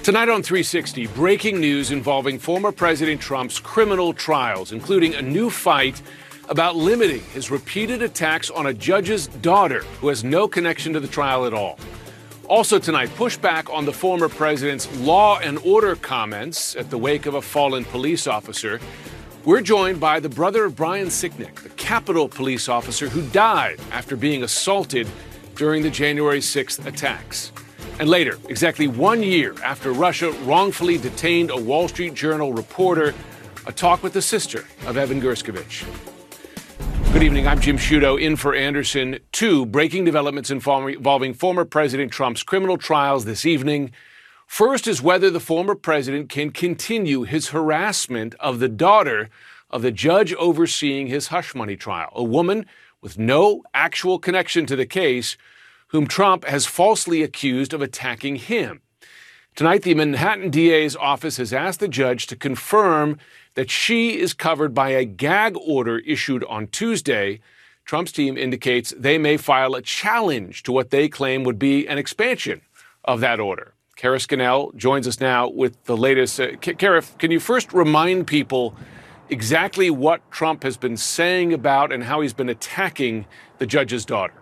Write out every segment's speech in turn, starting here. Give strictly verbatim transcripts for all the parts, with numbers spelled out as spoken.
Tonight on three sixty, breaking news involving former President Trump's criminal trials, including a new fight about limiting his repeated attacks on a judge's daughter who has no connection to the trial at all. Also tonight, pushback on the former president's law and order comments at the wake of a fallen police officer. We're joined by the brother of Brian Sicknick, the Capitol police officer who died after being assaulted during the January sixth attacks. And later, exactly one year after Russia wrongfully detained a Wall Street Journal reporter, a talk with the sister of Evan Gershkovich. Good evening. I'm Jim Sciutto in for Anderson. Two breaking developments involving former President Trump's criminal trials this evening. First is whether the former president can continue his harassment of the daughter of the judge overseeing his hush money trial, a woman with no actual connection to the case, whom Trump has falsely accused of attacking him. Tonight, the Manhattan D A's office has asked the judge to confirm that she is covered by a gag order issued on Tuesday. Trump's team indicates they may file a challenge to what they claim would be an expansion of that order. Kara Scannell joins us now with the latest. Uh, Kara, can you first remind people exactly what Trump has been saying about and how he's been attacking the judge's daughter?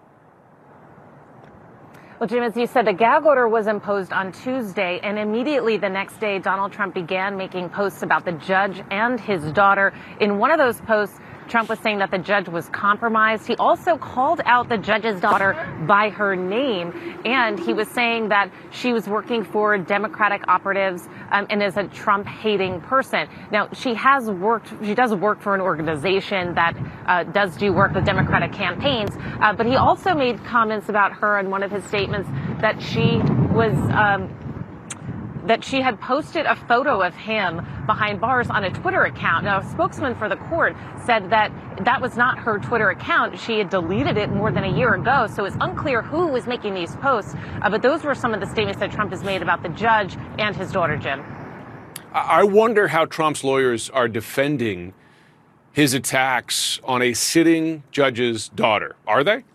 Well, Jim, as you said, the gag order was imposed on Tuesday, and immediately the next day, Donald Trump began making posts about the judge and his daughter. In one of those posts, Trump was saying that the judge was compromised. He also called out the judge's daughter by her name, and he was saying that she was working for Democratic operatives um, and is a Trump-hating person. Now, she has worked, she does work for an organization that uh, does do work with Democratic campaigns, uh, but he also made comments about her in one of his statements that she was um, that she had posted a photo of him behind bars on a Twitter account. Now, a spokesman for the court said that that was not her Twitter account. She had deleted it more than a year ago, so it's unclear who was making these posts. Uh, but those were some of the statements that Trump has made about the judge and his daughter, Jim. I wonder how Trump's lawyers are defending his attacks on a sitting judge's daughter. Are they?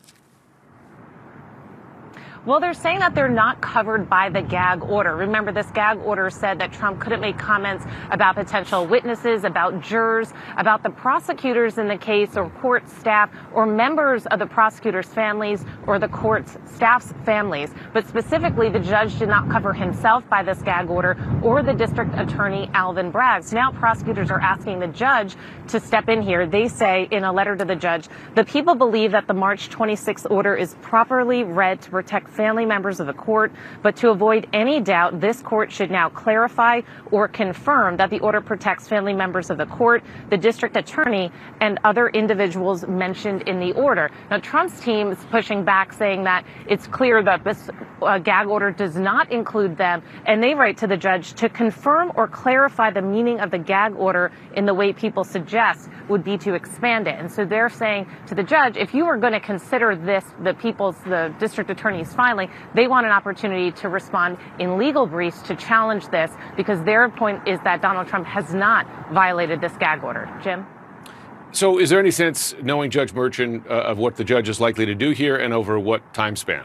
Well, they're saying that they're not covered by the gag order. Remember, this gag order said that Trump couldn't make comments about potential witnesses, about jurors, about the prosecutors in the case or court staff or members of the prosecutors' families or the court's staff's families. But specifically, the judge did not cover himself by this gag order or the district attorney, Alvin Bragg. So now prosecutors are asking the judge to step in here. They say in a letter to the judge, the people believe that the March twenty-sixth order is properly read to protect family members of the court, but to avoid any doubt, this court should now clarify or confirm that the order protects family members of the court, the district attorney, and other individuals mentioned in the order. Now, Trump's team is pushing back, saying that it's clear that this uh, gag order does not include them, and they write to the judge to confirm or clarify the meaning of the gag order in the way people suggest would be to expand it. And so they're saying to the judge, if you were going to consider this the people's, the district attorney's filing, they want an opportunity to respond in legal briefs to challenge this, because their point is that Donald Trump has not violated this gag order. Jim? So is there any sense, knowing Judge Merchan, uh, of what the judge is likely to do here and over what time span?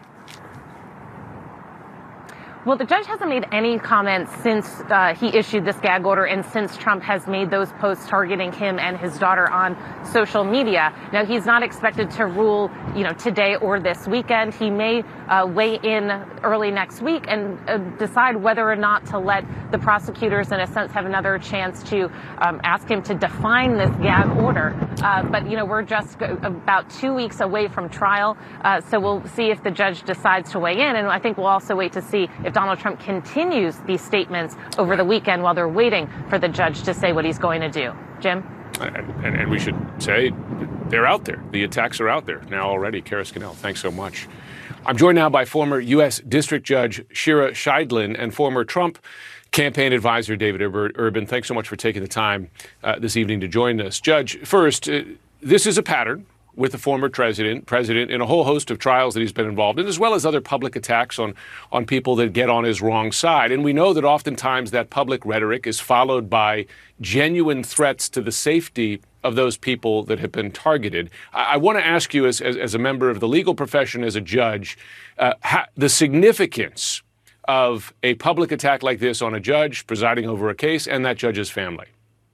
Well, the judge hasn't made any comments since uh, he issued this gag order and since Trump has made those posts targeting him and his daughter on social media. Now, he's not expected to rule, you know, today or this weekend. He may uh, weigh in early next week and uh, decide whether or not to let the prosecutors, in a sense, have another chance to um, ask him to define this gag order. Uh, but, you know, we're just about two weeks away from trial, uh, so we'll see if the judge decides to weigh in. And I think we'll also wait to see if Donald Trump continues these statements over the weekend while they're waiting for the judge to say what he's going to do. Jim? And, and, and we should say they're out there. The attacks are out there now already. Kara Scannell, thanks so much. I'm joined now by former U S District Judge Shira Scheidlin and former Trump campaign advisor David Urban. Thanks so much for taking the time uh, this evening to join us. Judge, first, uh, this is a pattern with the former president, president in a whole host of trials that he's been involved in, as well as other public attacks on, on people that get on his wrong side. And we know that oftentimes that public rhetoric is followed by genuine threats to the safety of those people that have been targeted. I, I want to ask you, as, as, as a member of the legal profession, as a judge, uh, ha- the significance of a public attack like this on a judge presiding over a case and that judge's family?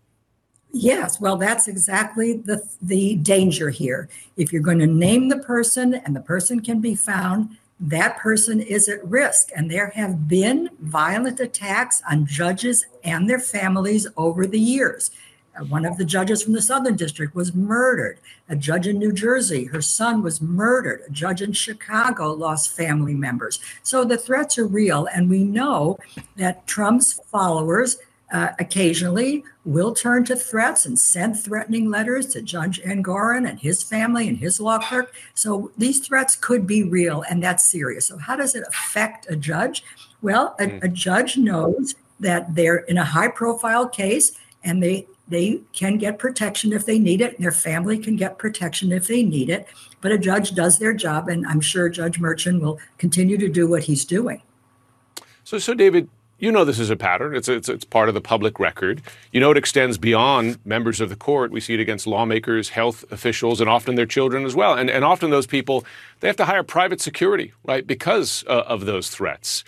Yes, well, that's exactly the the danger here. If you're going to name the person and the person can be found, that person is at risk. And there have been violent attacks on judges and their families over the years. Uh, One of the judges from the Southern District was murdered. A judge in New Jersey, her son was murdered. A judge in Chicago lost family members. So the threats are real. And we know that Trump's followers uh, occasionally will turn to threats and send threatening letters to Judge Engoron and his family and his law clerk. So these threats could be real, and that's serious. So how does it affect a judge? Well, a, a judge knows that they're in a high-profile case, and they they can get protection if they need it, and their family can get protection if they need it. But a judge does their job, and I'm sure Judge Merchan will continue to do what he's doing. So, so David, you know this is a pattern. It's, it's it's part of the public record. You know it extends beyond members of the court. We see it against lawmakers, health officials, and often their children as well. And and often those people, they have to hire private security, right, because uh, of those threats.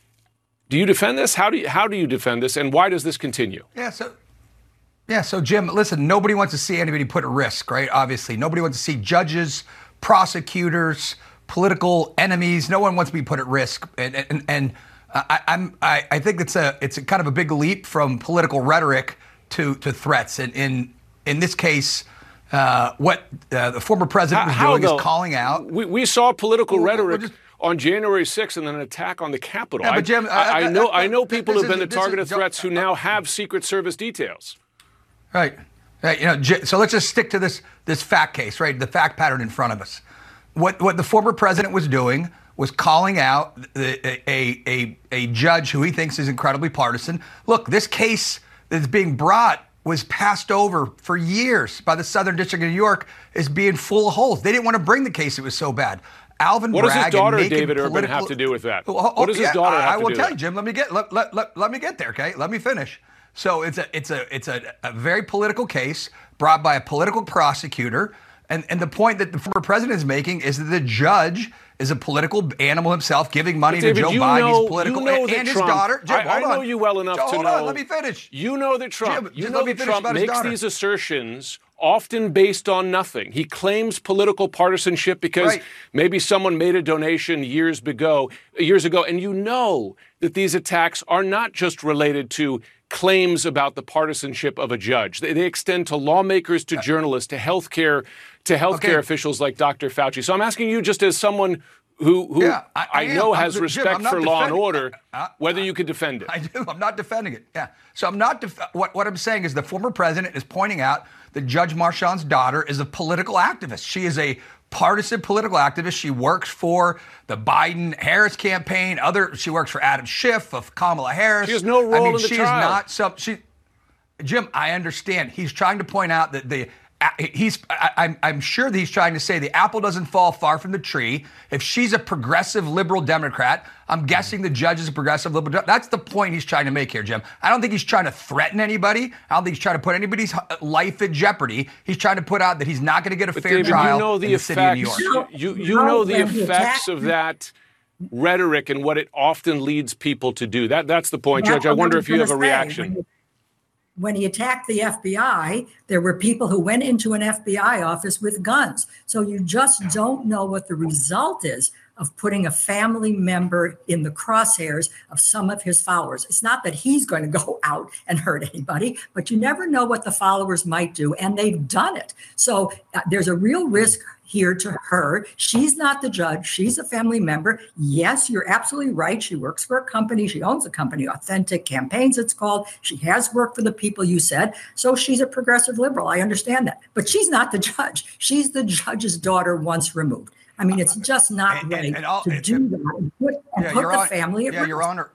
Do you defend this? How do you, how do you defend this? And why does this continue? Yeah, so yeah, so Jim, listen, nobody wants to see anybody put at risk, right? Obviously, nobody wants to see judges, prosecutors, political enemies. No one wants to be put at risk, and and and. I, I'm, I, I think it's a it's a kind of a big leap from political rhetoric to to threats. And in in this case, uh, what uh, the former president was how, doing how, is calling out. We, we saw political Well, rhetoric just, on January sixth and then an attack on the Capitol. Yeah, but Jim, I, I, I know I know people who've been the is, target is, of threats who now have Secret Service details. Right. Right. You know. So let's just stick to this this fact case, right? The fact pattern in front of us. What what the former president was doing was calling out a, a, a, a judge who he thinks is incredibly partisan. Look, this case that's being brought was passed over for years by the Southern District of New York as being full of holes. They didn't want to bring the case. It was so bad. Alvin what Bragg does his daughter, David political... Urban, have to do with that? Oh, oh, what does his yeah, daughter have I, to I will do tell that? you, Jim. Let me get let, let, let, let me get there, okay? Let me finish. So it's a it's a it's a, a very political case brought by a political prosecutor. And and the point that the former president is making is that the judge is a political animal himself, giving money David, to Joe you Biden. know, He's political, you know and, that and his Trump, daughter. Jim, I, hold I know on. you well enough Hold to on, know. let me finish. You know that Trump. Jim, you just know let me that finish Trump about his makes daughter. these assertions often based on nothing. He claims political partisanship because Right. maybe someone made a donation years ago, years ago, and you know that these attacks are not just related to claims about the partisanship of a judge. They, they extend to lawmakers, to journalists, to healthcare, to healthcare Okay. officials like Doctor Fauci. So I'm asking you, just as someone who, who Yeah, I- I, I am. know I'm- has Jim, respect I'm not for law and defending- order, I- I- whether you could defend it. I do. I'm not defending it. Yeah. So I'm not. Def- what What I'm saying is the former president is pointing out that Judge Marchand's daughter is a political activist. She is a partisan political activist. She works for the Biden-Harris campaign. Other. She works for Adam Schiff of Kamala Harris. She has no role I mean, in the she trial. is not some. She. Jim, I understand. He's trying to point out that the. He's. I, I'm. I'm sure that he's trying to say the apple doesn't fall far from the tree. If she's a progressive liberal Democrat, I'm guessing the judge is a progressive liberal. That's the point he's trying to make here, Jim. I don't think he's trying to threaten anybody. I don't think he's trying to put anybody's life at jeopardy. He's trying to put out that he's not going to get a But fair David, trial you know the in the city of New effects. York. You you No, know the when he effects attacked- of that rhetoric and what it often leads people to do. That that's the point, That's Judge. I what wonder was if you have a gonna say. reaction. When he, when he attacked the F B I, there were people who went into an F B I office with guns. So you just don't know what the result is of putting a family member in the crosshairs of some of his followers. It's not that he's going to go out and hurt anybody, but you never know what the followers might do, and they've done it. So uh, there's a real risk here to her. She's not the judge. She's a family member. Yes, you're absolutely right. She works for a company. She owns a company, Authentic Campaigns, it's called. She has worked for the people you said. So she's a progressive liberal. I understand that. But she's not the judge. She's the judge's daughter once removed. I mean, it's just not And- right and- and all- to and- do that and put, and Yeah, put Your the Hon- family at Yeah, risk. Your Honor.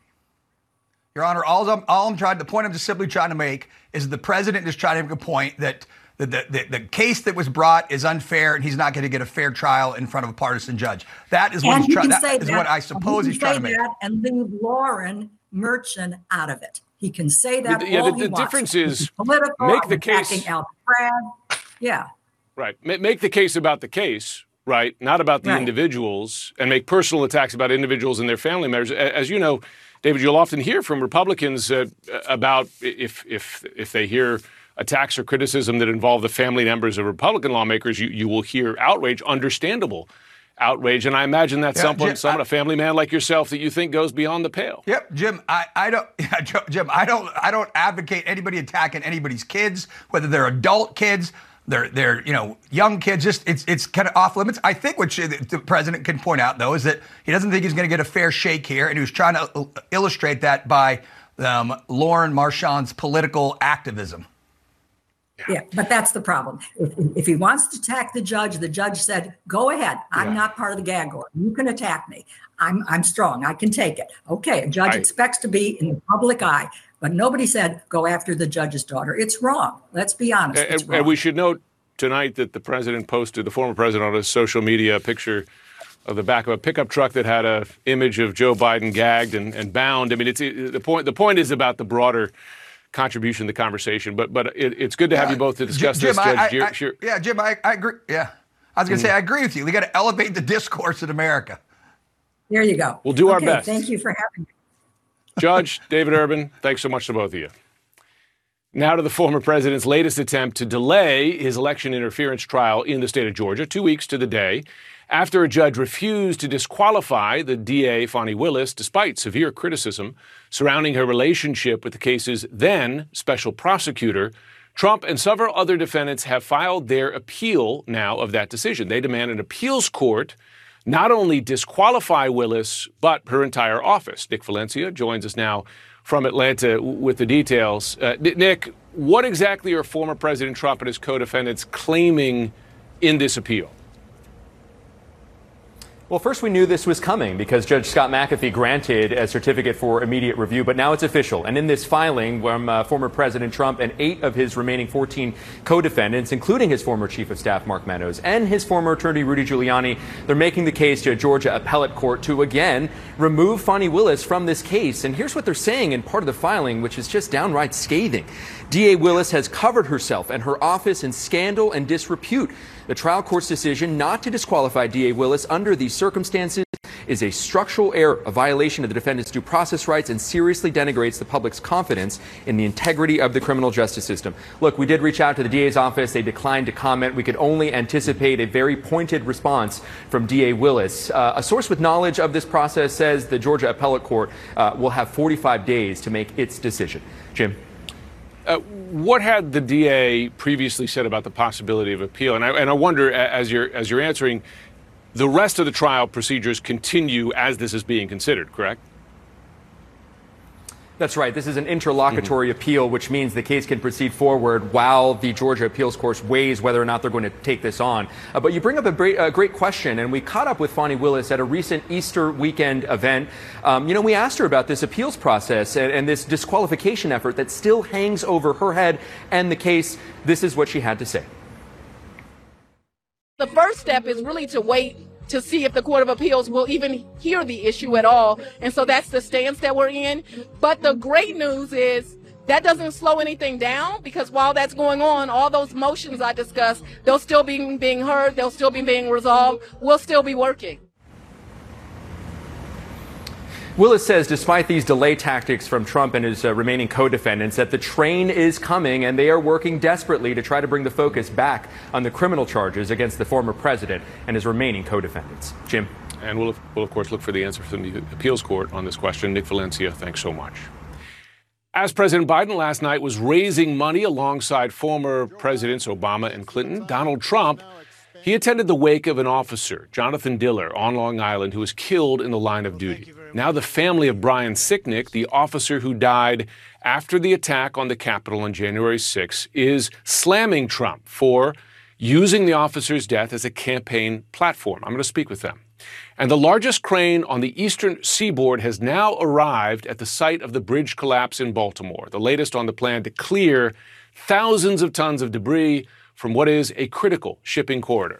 Your Honor, all I'm, all I'm trying, the point I'm just simply trying to make is the president is trying to make a point that the, the, the, the case that was brought is unfair and he's not going to get a fair trial in front of a partisan judge. That is what And he's he trying. can say That is that, what I and suppose he he's can trying to say make. that and leave Lauren Merchan out of it. He can say that The- yeah, all the- he the wants. difference is He's political, make the attacking case- Al Bragg. Yeah. Right. Ma- Make the case about the case, right? Not about the Right. individuals, and make personal attacks about individuals and their family members. A- As you know, David, you'll often hear from Republicans uh, about if if if they hear attacks or criticism that involve the family members of Republican lawmakers, you, you will hear outrage, understandable outrage. And I imagine that's Yeah, someone, Jim, someone I- a family man like yourself that you think goes beyond the pale. Yep, Jim. I, I don't, yeah, Jo- Jim. I don't, I don't advocate anybody attacking anybody's kids, whether they're adult kids, they're, they're, you know, young kids. Just it's, it's kind of off limits. I think what you, the president can point out though is that he doesn't think he's going to get a fair shake here, and he was trying to illustrate that by um, Lauren Marchand's political activism. Yeah, but that's the problem. If, if he wants to attack the judge, the judge said, go ahead. I'm Yeah. not part of the gag order. You can attack me. I'm I'm strong. I can take it. Okay, a judge I- expects to be in the public eye, but nobody said go after the judge's daughter. It's wrong. Let's be honest. It's And, wrong. and we should note tonight that the president posted, the former president, on his social media a picture of the back of a pickup truck that had a image of Joe Biden gagged and, and bound. I mean, it's the point. The point is about the broader contribution to the conversation. But but it, it's good to have you both to discuss Jim, this, I- Judge. I- Gier- I- Gier- yeah, Jim, I, I agree. Yeah, I was going to say I agree with you. We got to elevate the discourse in America. There you go. We'll do our Okay, best. Thank you for having me. Judge David Urban, thanks so much to both of you. Now to the former president's latest attempt to delay his election interference trial in the state of Georgia, two weeks to the day, after a judge refused to disqualify the D A, Fani Willis, despite severe criticism surrounding her relationship with the case's then special prosecutor. Trump and several other defendants have filed their appeal now of that decision. They demand an appeals court not only disqualify Willis, but her entire office. Nick Valencia joins us now from Atlanta with the details. Uh, Nick, what exactly are former President Trump and his co-defendants claiming in this appeal? Well, first we knew this was coming because Judge Scott McAfee granted a certificate for immediate review, but now it's official. And in this filing from uh, former President Trump and eight of his remaining fourteen co-defendants, including his former Chief of Staff Mark Meadows and his former attorney Rudy Giuliani, they're making the case to a Georgia appellate court to again remove Fani Willis from this case. And here's what they're saying in part of the filing, which is just downright scathing. D A Willis has covered herself and her office in scandal and disrepute. The trial court's decision not to disqualify D A Willis under these circumstances is a structural error, a violation of the defendant's due process rights, and seriously denigrates the public's confidence in the integrity of the criminal justice system. Look, we did reach out to the D A's office. They declined to comment. We could only anticipate a very pointed response from D A Willis. Uh, a source with knowledge of this process says the Georgia appellate court uh, will have forty-five days to make its decision. Jim. Uh, what had the D A previously said about the possibility of appeal? And I, and I wonder, as you're as you're answering, the rest of the trial procedures continue as this is being considered, correct? That's right. This is an interlocutory mm-hmm. appeal, which means the case can proceed forward while the Georgia appeals court weighs whether or not they're going to take this on. Uh, but you bring up a great, a great question, and we caught up with Fani Willis at a recent Easter weekend event. Um, you know, we asked her about this appeals process and, and this disqualification effort that still hangs over her head and the case. This is what she had to say. The first step is really to wait to see if the Court of Appeals will even hear the issue at all. And so that's the stance that we're in. But the great news is that doesn't slow anything down, because while that's going on, all those motions I discussed, they'll still be being heard, they'll still be being resolved, we'll still be working. Willis says despite these delay tactics from Trump and his uh, remaining co-defendants, that the train is coming and they are working desperately to try to bring the focus back on the criminal charges against the former president and his remaining co-defendants. Jim. And we'll, we'll, of course, look for the answer from the appeals court on this question. Nick Valencia, thanks so much. As President Biden last night was raising money alongside former Presidents Obama and Clinton, Donald Trump, he attended the wake of an officer, Jonathan Diller, on Long Island, who was killed in the line of duty. Now the family of Brian Sicknick, the officer who died after the attack on the Capitol on January sixth, is slamming Trump for using the officer's death as a campaign platform. I'm going to speak with them. And the largest crane on the eastern seaboard has now arrived at the site of the bridge collapse in Baltimore, the latest on the plan to clear thousands of tons of debris from what is a critical shipping corridor.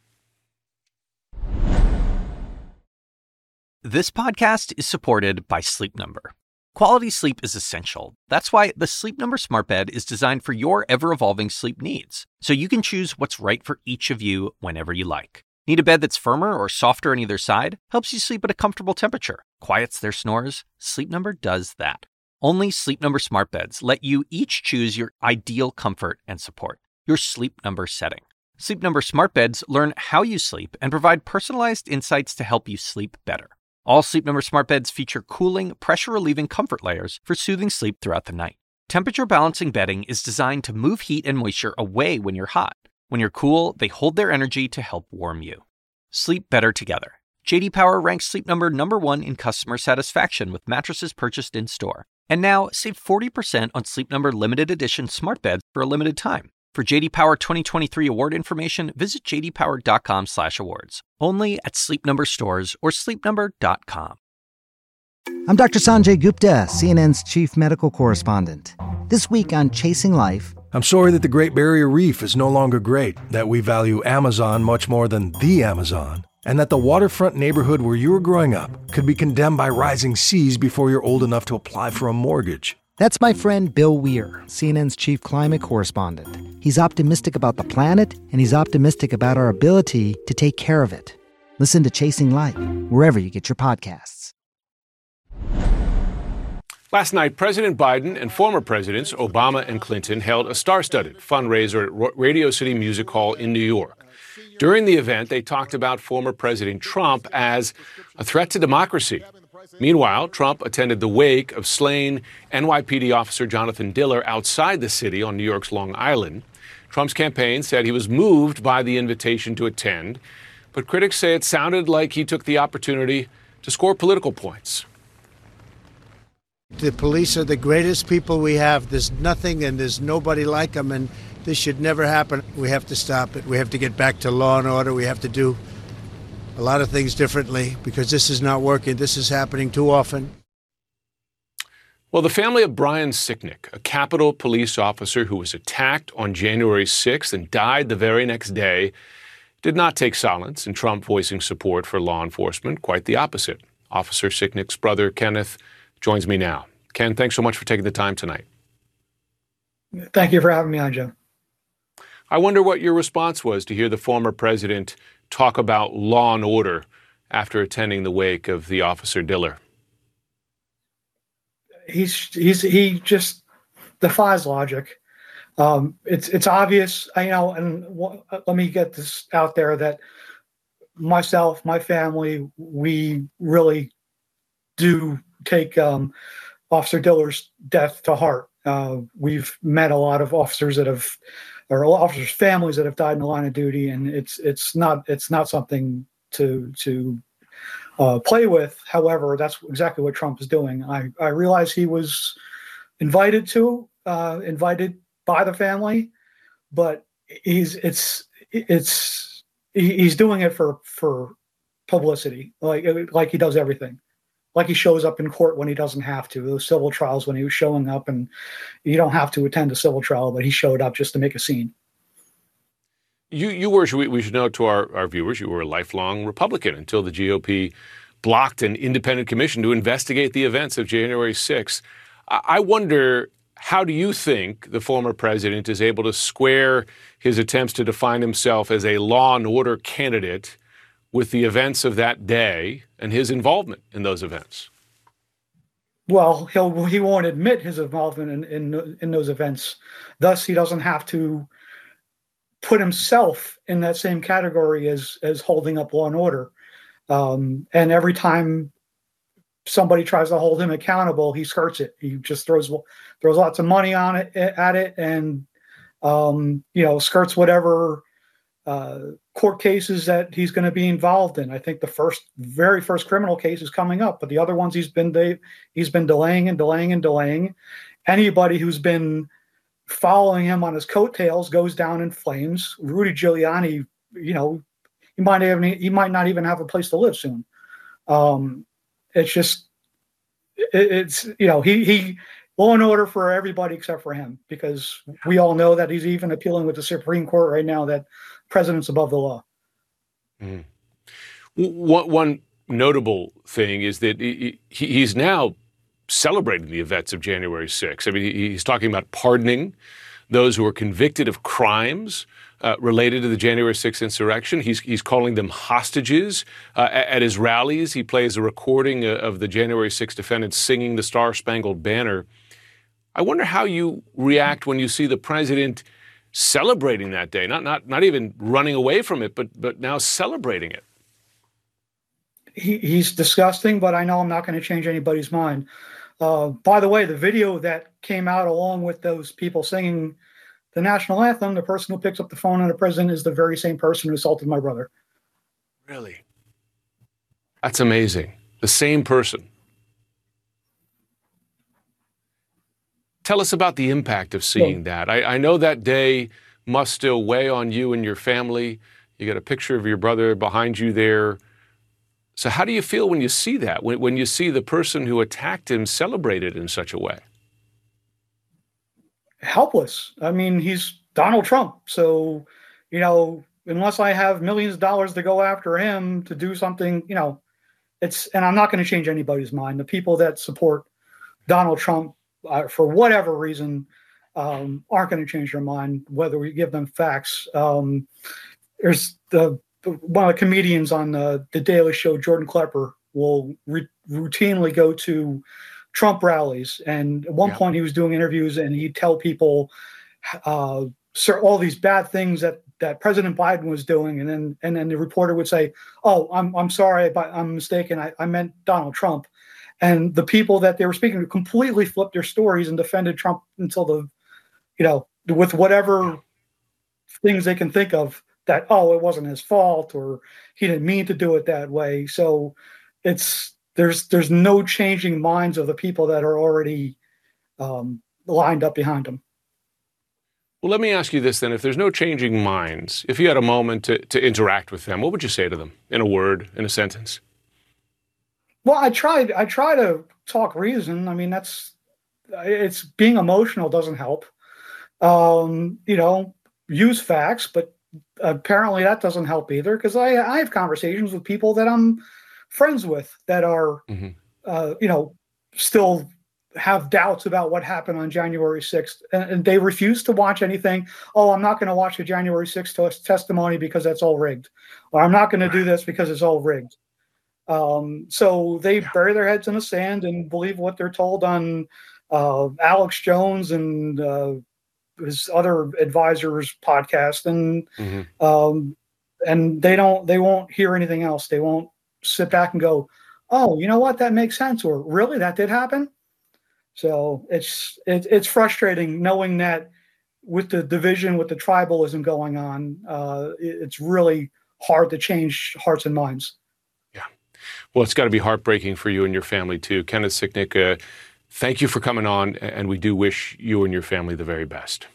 This podcast is supported by Sleep Number. Quality sleep is essential. That's why the Sleep Number Smart Bed is designed for your ever-evolving sleep needs, so you can choose what's right for each of you whenever you like. Need a bed that's firmer or softer on either side? Helps you sleep at a comfortable temperature. Quiets their snores? Sleep Number does that. Only Sleep Number smart beds let you each choose your ideal comfort and support, your Sleep Number setting. Sleep Number smart beds learn how you sleep and provide personalized insights to help you sleep better. All Sleep Number smart beds feature cooling, pressure-relieving comfort layers for soothing sleep throughout the night. Temperature balancing bedding is designed to move heat and moisture away when you're hot. When you're cool, they hold their energy to help warm you. Sleep better together. J D Power ranks Sleep Number number one in customer satisfaction with mattresses purchased in-store. And now, save forty percent on Sleep Number limited edition smart beds for a limited time. For J D Power twenty twenty-three award information, visit j d power dot com slash awards. Only at Sleep Number stores or sleep number dot com. I'm Doctor Sanjay Gupta, C N N's chief medical correspondent. This week on Chasing Life... I'm sorry that the Great Barrier Reef is no longer great, that we value Amazon much more than the Amazon, and that the waterfront neighborhood where you were growing up could be condemned by rising seas before you're old enough to apply for a mortgage. That's my friend Bill Weir, C N N's chief climate correspondent. He's optimistic about the planet, and he's optimistic about our ability to take care of it. Listen to Chasing Life, wherever you get your podcasts. Last night, President Biden and former presidents Obama and Clinton held a star-studded fundraiser at Radio City Music Hall in New York. During the event, they talked about former President Trump as a threat to democracy. Meanwhile, Trump attended the wake of slain N Y P D officer Jonathan Diller outside the city on New York's Long Island. Trump's campaign said he was moved by the invitation to attend, but critics say it sounded like he took the opportunity to score political points. The police are the greatest people we have. There's nothing and there's nobody like them, and this should never happen. We have to stop it. We have to get back to law and order. We have to do a lot of things differently because this is not working. This is happening too often. Well, the family of Brian Sicknick, a Capitol Police officer who was attacked on January sixth and died the very next day, did not take silence in Trump voicing support for law enforcement. Quite the opposite. Officer Sicknick's brother, Kenneth, joins me now. Ken, thanks so much for taking the time tonight. Thank you for having me on, Joe. I wonder what your response was to hear the former president talk about law and order after attending the wake of the officer Diller. He's he's he just defies logic. Um, it's it's obvious, you know, and w- let me get this out there that myself, my family, we really do take um, Officer Diller's death to heart. Uh, we've met a lot of officers that have, or officers' families that have died in the line of duty, and it's it's not it's not something to to uh, play with. However, that's exactly what Trump is doing. I I realize he was invited to uh, invited by the family, but he's it's it's he's doing it for for publicity, like like he does everything. Like he shows up in court when he doesn't have to. Those civil trials when he was showing up, and you don't have to attend a civil trial, but he showed up just to make a scene. You you were, we, we should note to our, our viewers, you were a lifelong Republican until the G O P blocked an independent commission to investigate the events of January sixth. I wonder, how do you think the former president is able to square his attempts to define himself as a law and order candidate with the events of that day and his involvement in those events? Well, he'll he won't admit his involvement in, in in those events. Thus, he doesn't have to put himself in that same category as as holding up law and order. Um, and every time somebody tries to hold him accountable, he skirts it. He just throws throws lots of money on it at it, and um, you know, skirts whatever uh, court cases that he's going to be involved in. I think the first, very first criminal case is coming up, but the other ones he's been de- he's been delaying and delaying and delaying. Anybody who's been following him on his coattails goes down in flames. Rudy Giuliani, you know, he might even he might not even have a place to live soon. Um, it's just, it, it's you know, he he law and order for everybody except for him, because we all know that he's even appealing with the Supreme Court right now that president's above the law. Mm-hmm. One, one notable thing is that he, he's now celebrating the events of January sixth. I mean, he's talking about pardoning those who are convicted of crimes uh, related to the January sixth insurrection. He's, he's calling them hostages. Uh, at, at his rallies, he plays a recording of the January sixth defendants singing the Star-Spangled Banner. I wonder how you react when you see the president celebrating that day, not not not even running away from it, but but now celebrating it. He, he's disgusting, but I know I'm not going to change anybody's mind. Uh, by the way, the video that came out along with those people singing the national anthem, the person who picks up the phone on the president is the very same person who assaulted my brother. Really? That's amazing. The same person. Tell us about the impact of seeing that. I, I know that day must still weigh on you and your family. You got a picture of your brother behind you there. So how do you feel when you see that, when, when you see the person who attacked him celebrated in such a way? Helpless. I mean, he's Donald Trump. So, you know, unless I have millions of dollars to go after him to do something, you know, it's, and I'm not going to change anybody's mind. The people that support Donald Trump, uh, for whatever reason, um, aren't going to change their mind, whether we give them facts. Um, there's the, one of the comedians on the, the Daily Show, Jordan Klepper, will re- routinely go to Trump rallies. And at one yeah. point he was doing interviews and he'd tell people uh, all these bad things that, that President Biden was doing. And then and then the reporter would say, oh, I'm I'm sorry, but I'm mistaken. I, I meant Donald Trump. And the people that they were speaking to completely flipped their stories and defended Trump until the, you know, with whatever things they can think of, that, oh, it wasn't his fault or he didn't mean to do it that way. So it's there's there's no changing minds of the people that are already um, lined up behind him. Well, let me ask you this then. If there's no changing minds, if you had a moment to, to interact with them, what would you say to them in a word, in a sentence? Well, I tried. I try to talk reason. I mean, that's it's being emotional doesn't help. Um, you know, use facts, but apparently that doesn't help either, because I, I have conversations with people that I'm friends with that are, mm-hmm. uh, you know, still have doubts about what happened on January sixth, and, and they refuse to watch anything. Oh, I'm not going to watch the January sixth t- testimony because that's all rigged, or I'm not going to do this because it's all rigged. Um, so they yeah. bury their heads in the sand and believe what they're told on uh, Alex Jones and uh, his other advisors' podcast, and mm-hmm. um, and they don't they won't hear anything else. They won't sit back and go, oh, you know what, that makes sense, or really that did happen. So it's it, it's frustrating knowing that with the division, with the tribalism going on, uh, it, it's really hard to change hearts and minds. Yeah, well, it's got to be heartbreaking for you and your family too. Kenneth Sicknick, uh, thank you for coming on, and we do wish you and your family the very best.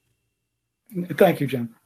Thank you, Jim.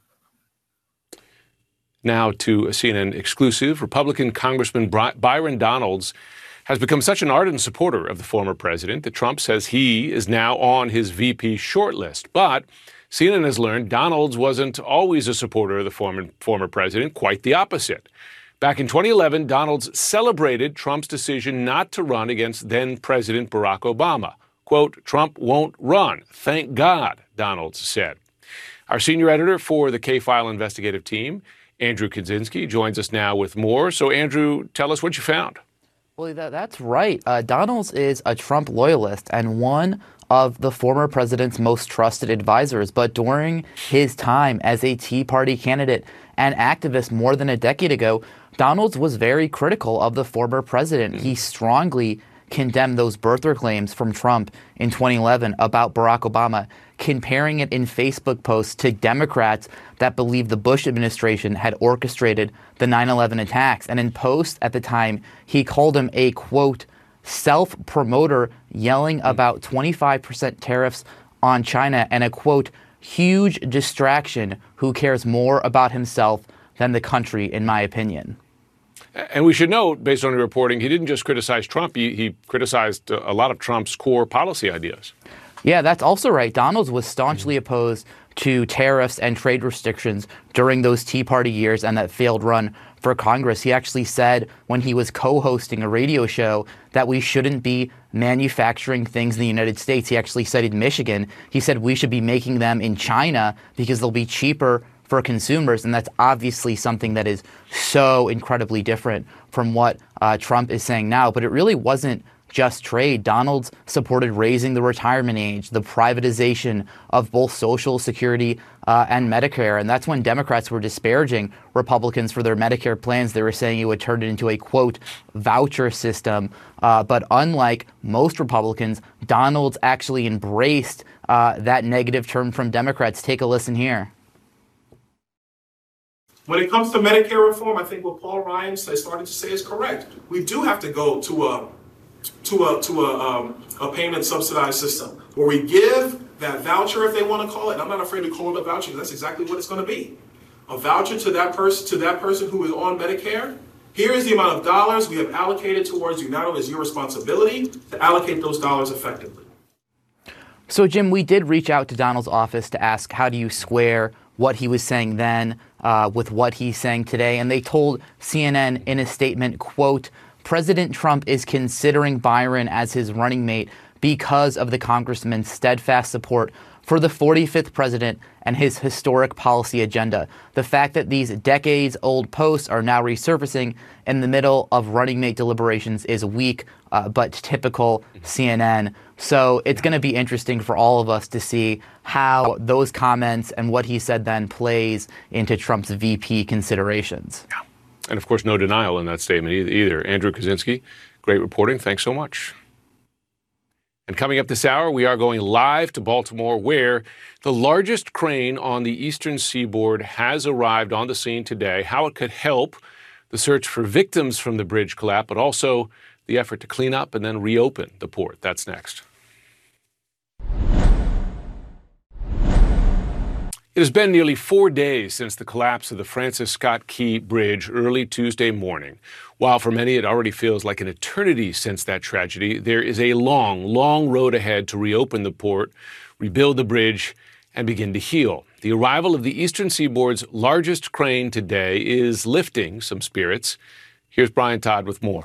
Now to a C N N exclusive. Republican Congressman Byron Donalds has become such an ardent supporter of the former president that Trump says he is now on his V P shortlist. But C N N has learned Donalds wasn't always a supporter of the former, former president, quite the opposite. Back in twenty eleven, Donalds celebrated Trump's decision not to run against then-President Barack Obama. Quote, Trump won't run. Thank God, Donalds said. Our senior editor for the K-File investigative team, Andrew Kaczynski, joins us now with more. So, Andrew, tell us what you found. Well, that, that's right. Uh, Donalds is a Trump loyalist and one of the former president's most trusted advisors. But during his time as a Tea Party candidate and activist more than a decade ago, Donalds was very critical of the former president. He strongly condemned those birther claims from Trump in twenty eleven about Barack Obama, comparing it in Facebook posts to Democrats that believed the Bush administration had orchestrated the nine eleven attacks. And in posts at the time, he called him a, quote, self-promoter, yelling about twenty-five percent tariffs on China and a, quote, huge distraction who cares more about himself than the country, in my opinion. And we should note, based on the reporting, he didn't just criticize Trump, he, he criticized a lot of Trump's core policy ideas. Yeah, that's also right. Donalds was staunchly opposed to tariffs and trade restrictions during those Tea Party years and that failed run for Congress. He actually said when he was co-hosting a radio show that we shouldn't be manufacturing things in the United States. He actually cited Michigan. He said we should be making them in China because they'll be cheaper for consumers. And that's obviously something that is so incredibly different from what uh, Trump is saying now. But it really wasn't just trade. Donald supported raising the retirement age, the privatization of both Social Security uh, and Medicare. And that's when Democrats were disparaging Republicans for their Medicare plans. They were saying it would turn it into a, quote, voucher system. Uh, but unlike most Republicans, Donald actually embraced uh, that negative term from Democrats. Take a listen here. When it comes to Medicare reform, I think what Paul Ryan started to say is correct. We do have to go to a to a to a, um, a payment subsidized system where we give that voucher, if they want to call it. And I'm not afraid to call it a voucher because that's exactly what it's going to be. A voucher to that person to that person who is on Medicare. Here is the amount of dollars we have allocated towards you. Not only is your responsibility to allocate those dollars effectively. So, Jim, we did reach out to Donald's office to ask how do you square what he was saying then uh, with what he's saying today. And they told C N N in a statement, quote, President Trump is considering Byron as his running mate because of the congressman's steadfast support for the forty-fifth president and his historic policy agenda. The fact that these decades-old posts are now resurfacing in the middle of running mate deliberations is weak, uh, but typical C N N. So it's going to be interesting for all of us to see how those comments and what he said then plays into Trump's V P considerations. Yeah. And, of course, no denial in that statement either. Andrew Kaczynski, great reporting. Thanks so much. And coming up this hour, we are going live to Baltimore, where the largest crane on the eastern seaboard has arrived on the scene today. How it could help the search for victims from the bridge collapse, but also the effort to clean up and then reopen the port. That's next. It has been nearly four days since the collapse of the Francis Scott Key Bridge early Tuesday morning. While for many it already feels like an eternity since that tragedy, there is a long, long road ahead to reopen the port, rebuild the bridge, and begin to heal. The arrival of the eastern seaboard's largest crane today is lifting some spirits. Here's Brian Todd with more.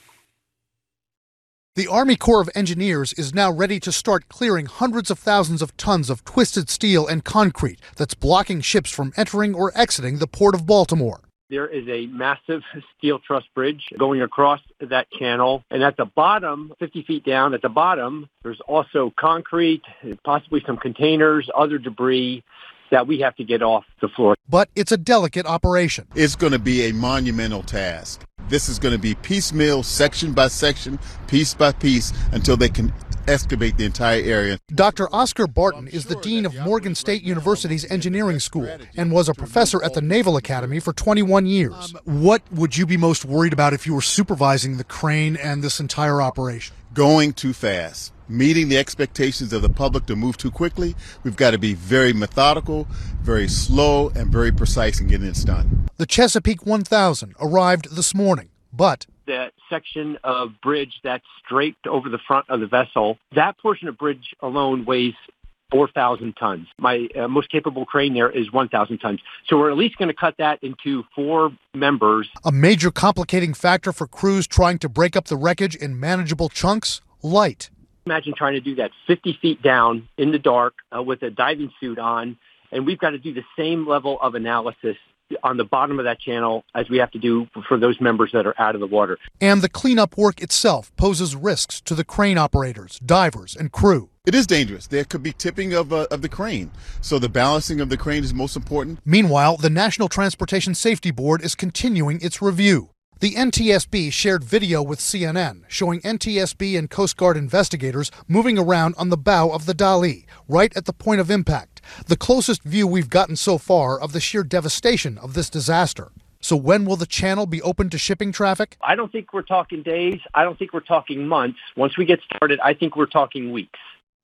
The Army Corps of Engineers is now ready to start clearing hundreds of thousands of tons of twisted steel and concrete that's blocking ships from entering or exiting the Port of Baltimore. There is a massive steel truss bridge going across that channel. And at the bottom, fifty feet down at the bottom, there's also concrete, possibly some containers, other debris that we have to get off the floor. But it's a delicate operation. It's going to be a monumental task. This is going to be piecemeal, section by section, piece by piece, until they can excavate the entire area. Doctor Oscar Barton is the dean of Morgan State University's engineering school and was a professor at the Naval Academy for twenty-one years. Um, what would you be most worried about if you were supervising the crane and this entire operation? Going too fast. Meeting the expectations of the public to move too quickly. We've got to be very methodical, very slow, and very precise in getting this done. The Chesapeake one thousand arrived this morning, but that section of bridge that's draped over the front of the vessel, that portion of bridge alone weighs four thousand tons. My uh, most capable crane there is one thousand tons. So we're at least going to cut that into four members. A major complicating factor for crews trying to break up the wreckage in manageable chunks, light. Imagine trying to do that fifty feet down in the dark uh, with a diving suit on, and we've got to do the same level of analysis on the bottom of that channel as we have to do for those members that are out of the water. And the cleanup work itself poses risks to the crane operators, divers, and crew. It is dangerous. There could be tipping of, uh, of the crane, so the balancing of the crane is most important. Meanwhile, the National Transportation Safety Board is continuing its review. The N T S B shared video with C N N showing N T S B and Coast Guard investigators moving around on the bow of the Dali, right at the point of impact, the closest view we've gotten so far of the sheer devastation of this disaster. So when will the channel be open to shipping traffic? I don't think we're talking days. I don't think we're talking months. Once we get started, I think we're talking weeks.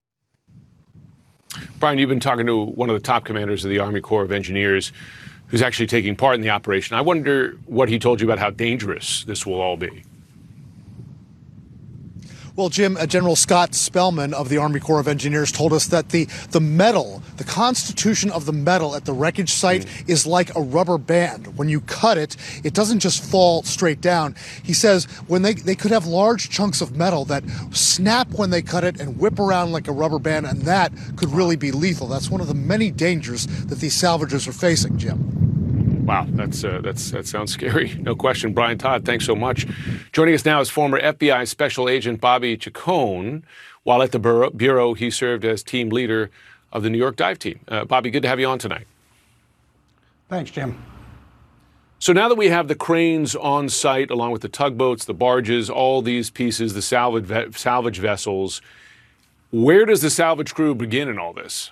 Brian, you've been talking to one of the top commanders of the Army Corps of Engineers who's actually taking part in the operation. I wonder what he told you about how dangerous this will all be. Well, Jim, uh, General Scott Spellman of the Army Corps of Engineers told us that the, the metal, the constitution of the metal at the wreckage site mm. is like a rubber band. When you cut it, it doesn't just fall straight down. He says when they, they could have large chunks of metal that snap when they cut it and whip around like a rubber band, and that could really be lethal. That's one of the many dangers that these salvagers are facing, Jim. Wow, that's uh, that's that sounds scary. No question. Brian Todd, thanks so much. Joining us now is former F B I Special Agent Bobby Chacon. While at the Bureau, Bureau he served as team leader of the New York dive team. Uh, Bobby, good to have you on tonight. Thanks, Jim. So now that we have the cranes on site, along with the tugboats, the barges, all these pieces, the salvage, ve- salvage vessels, where does the salvage crew begin in all this?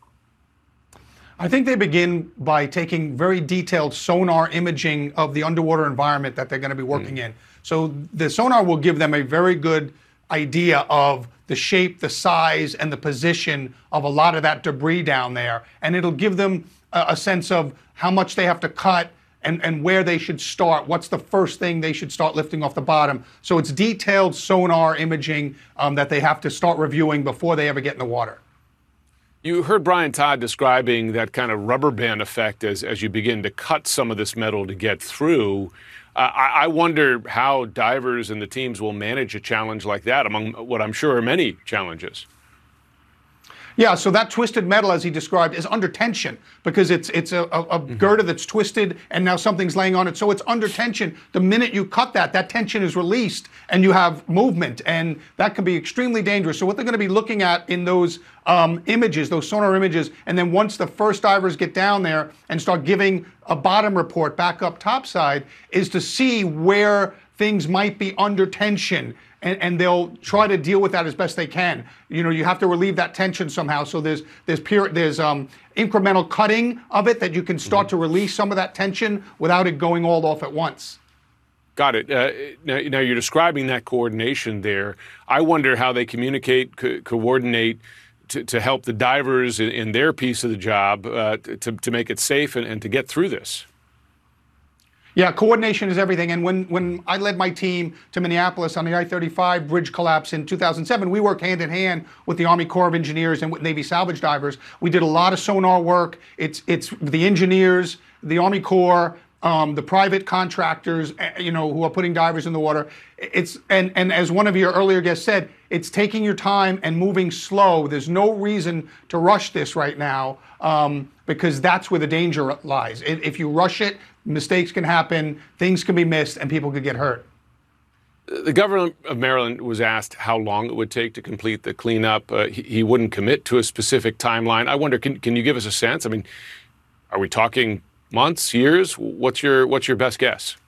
I think they begin by taking very detailed sonar imaging of the underwater environment that they're going to be working mm. in. So the sonar will give them a very good idea of the shape, the size, and the position of a lot of that debris down there. And it'll give them a, a sense of how much they have to cut and, and where they should start. What's the first thing they should start lifting off the bottom? So it's detailed sonar imaging um, that they have to start reviewing before they ever get in the water. You heard Brian Todd describing that kind of rubber band effect as, as you begin to cut some of this metal to get through. Uh, I, I wonder how divers and the teams will manage a challenge like that among what I'm sure are many challenges. Yeah, so that twisted metal, as he described, is under tension because it's it's a, a, a mm-hmm. girder that's twisted and now something's laying on it. So it's under tension. The minute you cut that, that tension is released and you have movement, and that can be extremely dangerous. So what they're going to be looking at in those um, images, those sonar images, and then once the first divers get down there and start giving a bottom report back up topside, is to see where things might be under tension. And, and they'll try to deal with that as best they can. You know, you have to relieve that tension somehow. So there's there's pure, there's um, incremental cutting of it that you can start mm-hmm. to release some of that tension without it going all off at once. Got it. Uh, now, now you're describing that coordination there. I wonder how they communicate, co- coordinate to, to help the divers in, in their piece of the job uh, to, to make it safe and, and to get through this. Yeah, coordination is everything. And when, when I led my team to Minneapolis on the I thirty-five bridge collapse in two thousand seven, we worked hand in hand with the Army Corps of Engineers and with Navy salvage divers. We did a lot of sonar work. It's it's the engineers, the Army Corps, um, the private contractors, you know, who are putting divers in the water. It's and and as one of your earlier guests said, it's taking your time and moving slow. There's no reason to rush this right now um, because that's where the danger lies. If you rush it, mistakes can happen, things can be missed, and people could get hurt. The governor of Maryland was asked how long it would take to complete the cleanup. Uh, he, he wouldn't commit to a specific timeline. I wonder, can, can you give us a sense? I mean, are we talking months, years? What's your what's your best guess?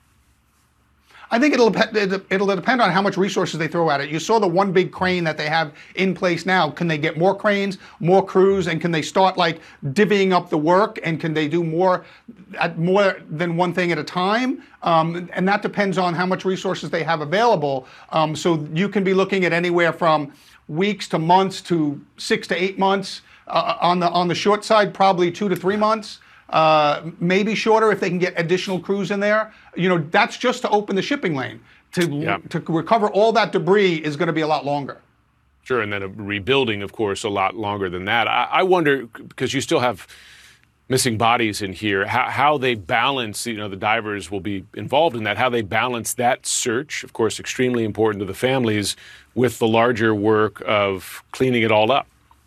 I think it'll it'll depend on how much resources they throw at it. You saw the one big crane that they have in place now. Can they get more cranes, more crews, and can they start like divvying up the work? And can they do more, at more than one thing at a time? Um, and that depends on how much resources they have available. Um, so you can be looking at anywhere from weeks to months to six to eight months. Uh, on the on the short side, probably two to three months. Uh, maybe shorter if they can get additional crews in there. You know, that's just to open the shipping lane. To yeah. to recover all that debris is going to be a lot longer. Sure, and then a rebuilding, of course, a lot longer than that. I, I wonder, because you still have missing bodies in here, how, how they balance, you know, the divers will be involved in that, how they balance that search, of course, extremely important to the families, with the larger work of cleaning it all up.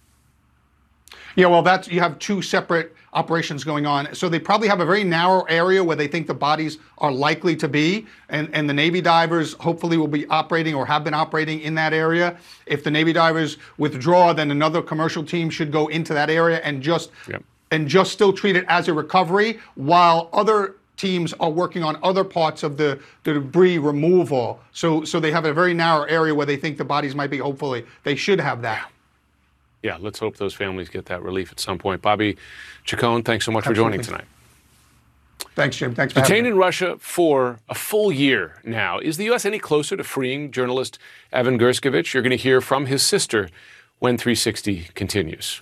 Yeah, well, that's, you have two separate operations going on. So they probably have a very narrow area where they think the bodies are likely to be. And, and the Navy divers hopefully will be operating or have been operating in that area. If the Navy divers withdraw, then another commercial team should go into that area and just yep. and just still treat it as a recovery, while other teams are working on other parts of the, the debris removal. So so they have a very narrow area where they think the bodies might be. Hopefully they should have that. Yeah, let's hope those families get that relief at some point. Bobby Chacon, thanks so much Absolutely. for joining tonight. Thanks, Jim. Thanks for Detained having me. in Russia for a full year now. Is the U S any closer to freeing journalist Evan Gershkovich? You're going to hear from his sister when three sixty continues.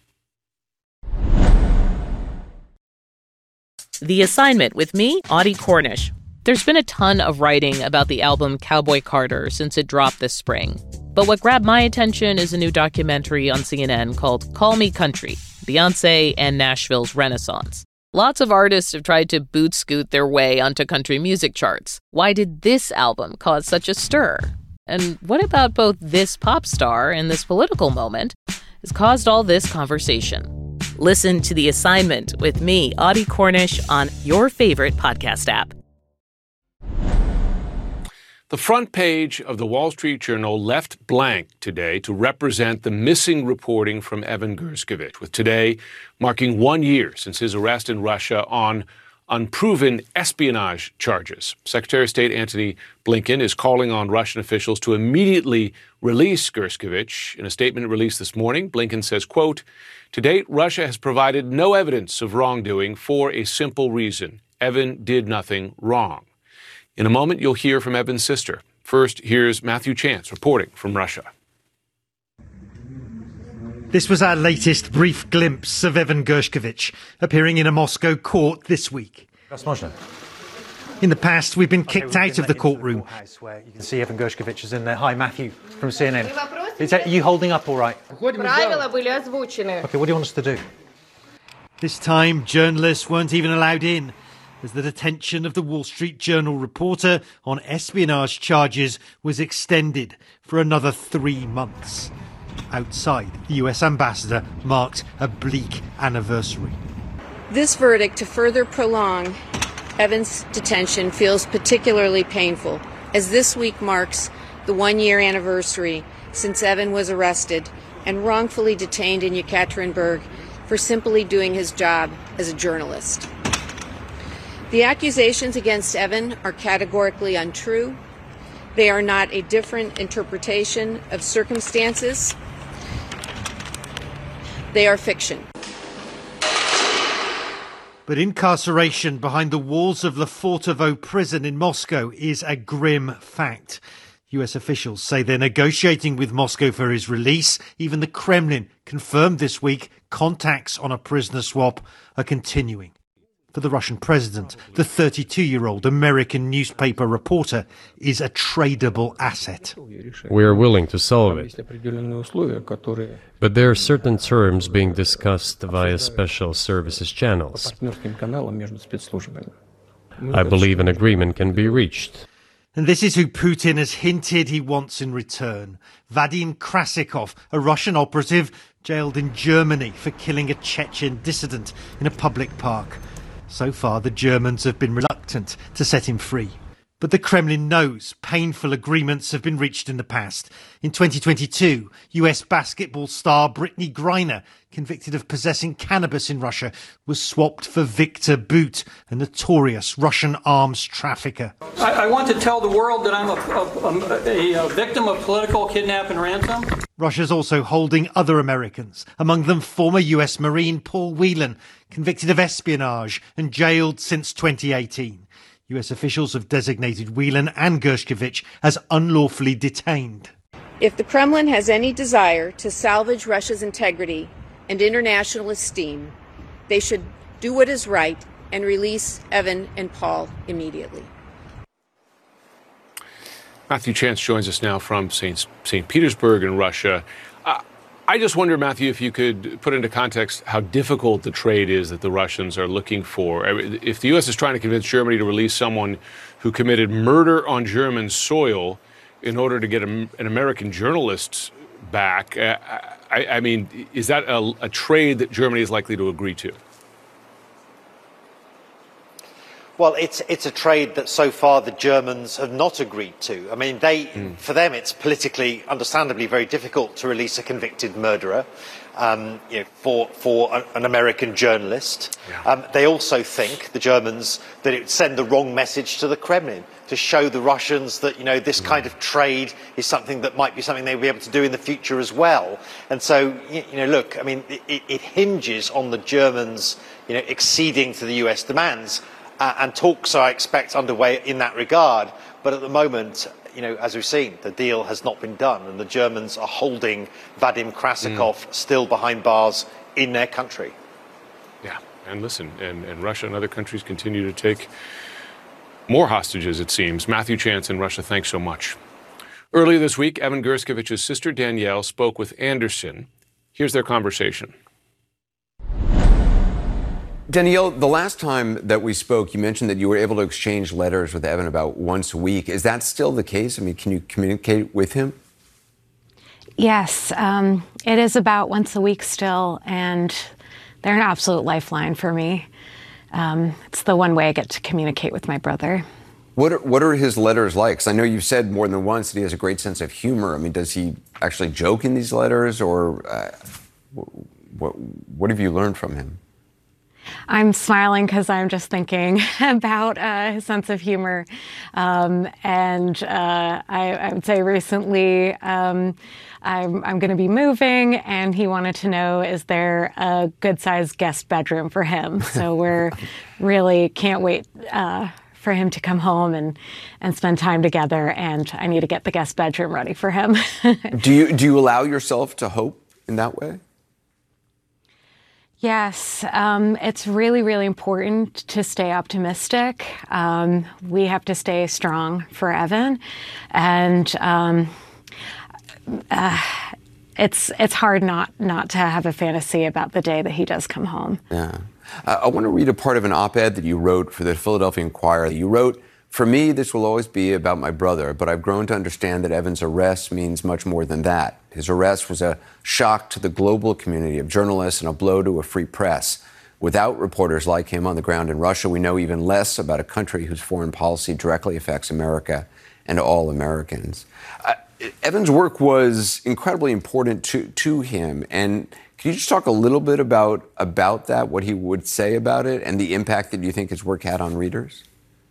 The Assignment with me, Audie Cornish. There's been a ton of writing about the album Cowboy Carter since it dropped this spring. But what grabbed my attention is a new documentary on C N N called Call Me Country, Beyoncé and Nashville's Renaissance. Lots of artists have tried to boot scoot their way onto country music charts. Why did this album cause such a stir? And what about both this pop star and this political moment has caused all this conversation? Listen to The Assignment with me, Audie Cornish, on your favorite podcast app. The front page of the Wall Street Journal left blank today to represent the missing reporting from Evan Gershkovich, with today marking one year since his arrest in Russia on unproven espionage charges. Secretary of State Antony Blinken is calling on Russian officials to immediately release Gershkovich. In a statement released this morning, Blinken says, quote, "To date, Russia has provided no evidence of wrongdoing for a simple reason. Evan did nothing wrong." In a moment, you'll hear from Evan's sister. First, here's Matthew Chance reporting from Russia. This was our latest brief glimpse of Evan Gershkovich, appearing in a Moscow court this week. In the past, we've been kicked okay, out of the courtroom. Where you can see Evan Gershkovich is in there. Hi, Matthew from C N N. Is that you holding up all right? Okay, what do you want us to do? This time, journalists weren't even allowed in, as the detention of the Wall Street Journal reporter on espionage charges was extended for another three months. Outside, the U S ambassador marked a bleak anniversary. This verdict to further prolong Evan's detention feels particularly painful, as this week marks the one-year anniversary since Evan was arrested and wrongfully detained in Yekaterinburg for simply doing his job as a journalist. The accusations against Evan are categorically untrue. They are not a different interpretation of circumstances. They are fiction. But incarceration behind the walls of Lefortovo prison in Moscow is a grim fact. U S officials say they're negotiating with Moscow for his release. Even the Kremlin confirmed this week contacts on a prisoner swap are continuing. For the Russian president, the thirty-two-year-old American newspaper reporter is a tradable asset. We are willing to solve it. But there are certain terms being discussed via special services channels. I believe an agreement can be reached. And this is who Putin has hinted he wants in return. Vadim Krasikov, a Russian operative jailed in Germany for killing a Chechen dissident in a public park. So far, the Germans have been reluctant to set him free. But the Kremlin knows painful agreements have been reached in the past. In twenty twenty-two, U S basketball star Brittney Griner, convicted of possessing cannabis in Russia, was swapped for Victor Bout, a notorious Russian arms trafficker. I, I want to tell the world that I'm a, a, a, a victim of political kidnap and ransom. Russia's also holding other Americans, among them former U S Marine Paul Whelan, convicted of espionage and jailed since twenty eighteen. U S officials have designated Whelan and Gershkovich as unlawfully detained. If the Kremlin has any desire to salvage Russia's integrity and international esteem, they should do what is right and release Evan and Paul immediately. Matthew Chance joins us now from Saint Petersburg in Russia. Uh, I just wonder, Matthew, if you could put into context how difficult the trade is that the Russians are looking for. If the U S is trying to convince Germany to release someone who committed murder on German soil in order to get a, an American journalist back, uh, I, I mean, is that a, a trade that Germany is likely to agree to? Well, it's it's a trade that so far the Germans have not agreed to. I mean, they mm. for them it's politically, understandably, very difficult to release a convicted murderer um, you know, for for a, an American journalist. Yeah. Um, they also think, the Germans, that it would send the wrong message to the Kremlin to show the Russians that you know this mm. kind of trade is something that might be something they'll be able to do in the future as well. And so, you know, look, I mean, it, it hinges on the Germans, you know, acceding to the U S demands. Uh, and talks, I expect, underway in that regard. But at the moment, you know, as we've seen, the deal has not been done, and the Germans are holding Vadim Krasikov mm. still behind bars in their country. Yeah, and listen, and, and Russia and other countries continue to take more hostages, it seems. Matthew Chance in Russia, thanks so much. Earlier this week, Evan Gershkovich's sister Danielle spoke with Anderson. Here's their conversation. Danielle, the last time that we spoke, you mentioned that you were able to exchange letters with Evan about once a week. Is that still the case? I mean, can you communicate with him? Yes, um, it is about once a week still, and they're an absolute lifeline for me. Um, it's the one way I get to communicate with my brother. What are, what are his letters like? Because I know you've said more than once that he has a great sense of humor. I mean, does he actually joke in these letters, or uh, what, what have you learned from him? I'm smiling because I'm just thinking about uh, his sense of humor. Um, and uh, I, I would say recently um, I'm, I'm going to be moving, and he wanted to know, is there a good-sized guest bedroom for him? So we're really can't wait uh, for him to come home and, and spend time together, and I need to get the guest bedroom ready for him. do you do you allow yourself to hope in that way? Yes, um, it's really, really important to stay optimistic. Um, we have to stay strong for Evan, and um, uh, it's it's hard not not to have a fantasy about the day that he does come home. Yeah, uh, I want to read a part of an op-ed that you wrote for the Philadelphia Inquirer. You wrote, "For me, this will always be about my brother, but I've grown to understand that Evan's arrest means much more than that. His arrest was a shock to the global community of journalists and a blow to a free press. Without reporters like him on the ground in Russia, we know even less about a country whose foreign policy directly affects America and all Americans." Uh, Evan's work was incredibly important to, to him. And can you just talk a little bit about, about that, what he would say about it, and the impact that you think his work had on readers?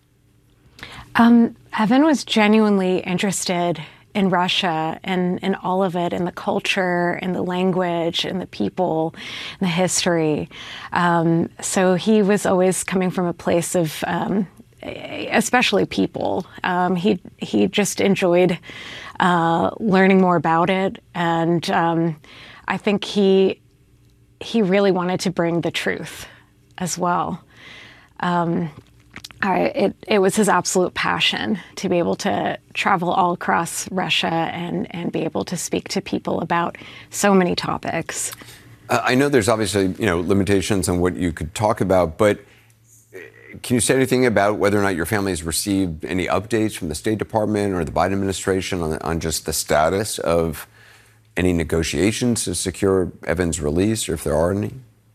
Um, Evan was genuinely interested in Russia and in all of it, in the culture, in the language, in the people, in the history. Um, so he was always coming from a place of, um, especially people. Um, he he just enjoyed uh, learning more about it, and um, I think he he really wanted to bring the truth as well. Um, I, it, it was his absolute passion to be able to travel all across Russia and, and be able to speak to people about so many topics. Uh, I know there's obviously, you know, limitations on what you could talk about, but can you say anything about whether or not your family has received any updates from the State Department or the Biden administration on, on just the status of any negotiations to secure Evan's release, or if there are any?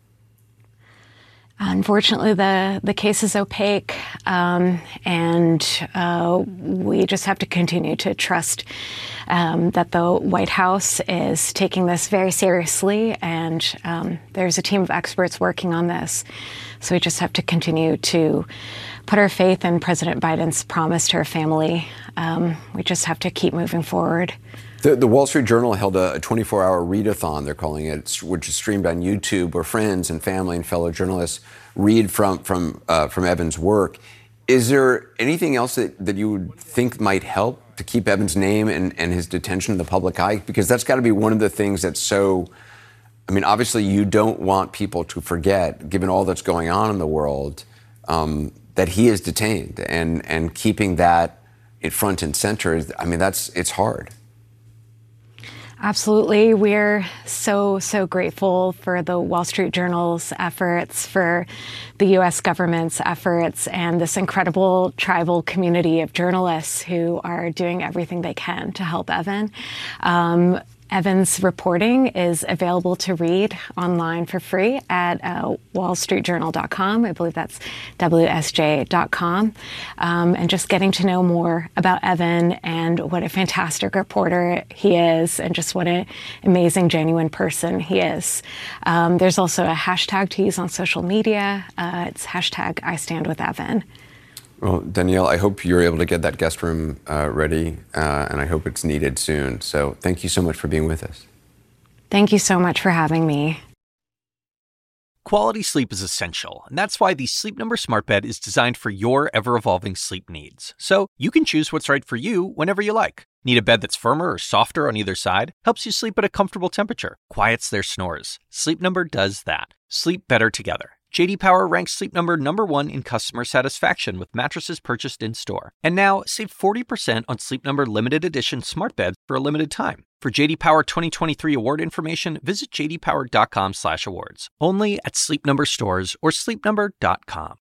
Unfortunately, the, the case is opaque, um, and uh, we just have to continue to trust um, that the White House is taking this very seriously, and um, there's a team of experts working on this. So we just have to continue to put our faith in President Biden's promise to our family. Um, we just have to keep moving forward. The, the Wall Street Journal held a twenty-four hour readathon, they're calling it, which is streamed on YouTube, where friends and family and fellow journalists read from from uh, from Evan's work. Is there anything else that, that you would think might help to keep Evan's name and, and his detention in the public eye? Because that's got to be one of the things that's so, I mean, obviously you don't want people to forget, given all that's going on in the world, um, that he is detained, and, and keeping that in front and center, is, I mean, that's it's hard. Absolutely. We're so, so grateful for the Wall Street Journal's efforts, for the U S government's efforts, and this incredible tribal community of journalists who are doing everything they can to help Evan. Um, Evan's reporting is available to read online for free at uh, wall street journal dot com. I believe that's W S J dot com. Um, and just getting to know more about Evan and what a fantastic reporter he is, and just what an amazing, genuine person he is. Um, there's also a hashtag to use on social media. Uh, it's hashtag I Stand With Evan. Well, Danielle, I hope you're able to get that guest room uh, ready, uh, and I hope it's needed soon. So thank you so much for being with us. Thank you so much for having me. Quality sleep is essential, and that's why the Sleep Number Smart Bed is designed for your ever-evolving sleep needs. So you can choose what's right for you whenever you like. Need a bed that's firmer or softer on either side? Helps you sleep at a comfortable temperature. Quiets their snores. Sleep Number does that. Sleep better together. J D Power ranks Sleep Number number one in customer satisfaction with mattresses purchased in-store. And now, save forty percent on Sleep Number limited edition smart beds for a limited time. For J D Power twenty twenty-three award information, visit j d power dot com slash awards. Only at Sleep Number stores or sleep number dot com.